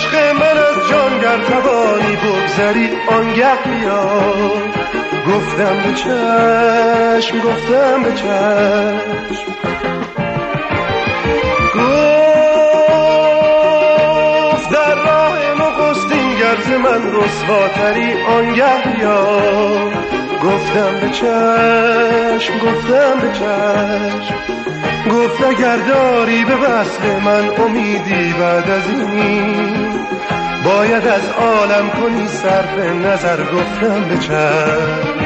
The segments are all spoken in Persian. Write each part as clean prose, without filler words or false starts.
عشق من از جانگر توانی بگذری آنگه بیا. گفتم به چشم گفتم به چشم، گفت در راه نخستین گرز من رسواتری آنگه بیا. گفتم به چشم گفتم به چشم، گفت اگر داری به وصل من امیدی بعد از این باید از عالم کنی صرف نظر. گفتم به چشم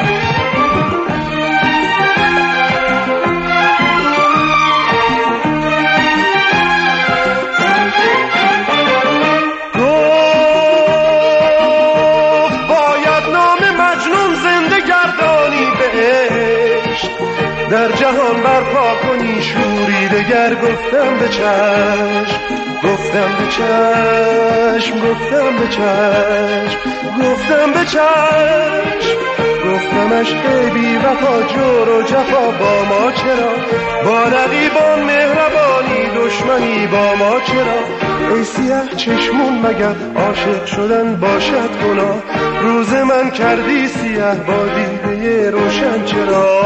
در جهان برپا کنی شوری دگر. گفتم به چشم گفتم به چشم گفتم به چشم گفتم به چشم، گفتمش ای بی وفا جور و جفا با ما چرا؟ با رقیبان مهربانی دشمنی با ما چرا؟ ای سیاه چشمون مگر عاشق شدن باشد گناه؟ روز من کردی سیاه با دیده روشن چرا؟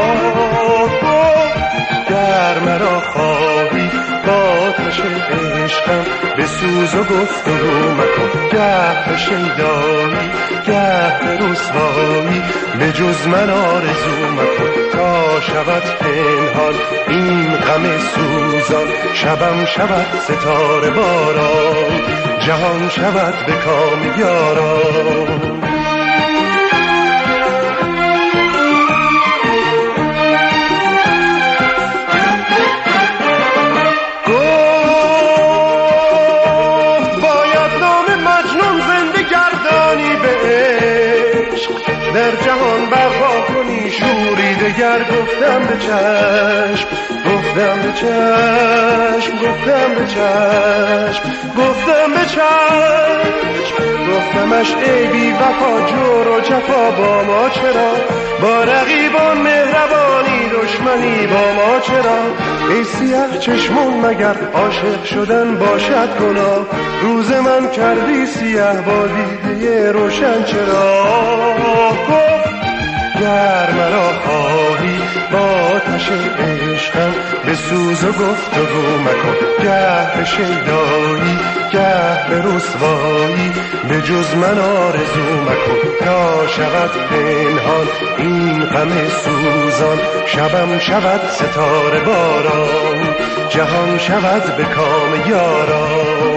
گر مرا خواهی با آتش عشقم بسوز و گفتگو مکن. گه به شیدایی گه به رسوایی به جز من آرزو مکن. تا شود پنهان این غم سوزان، شبم شود ستاره باران، جهان شود به کام یاران. در جهان برپا کنی شوری دگر. گفتم به چشم گفتم به چشم گفتم به چشم گفتم به چشم، گفتمش ای بی وفا جور و جفا با ما چرا؟ با رقیبان مهربانی دشمنی با ما چرا؟ ای سیاه چشمون مگر عاشق شدن باشد گناه؟ روز من کردی سیاه با دیده روشن چرا؟ گر مرا خواهی با آتش عشقم بسوز و گفتگو مکن. گه به شیدایی گه به رسوایی به جز من آرزو مکن. تا شود پنهان این غم سوزان، شبم شود ستاره باران، جهان شود به کام یاران.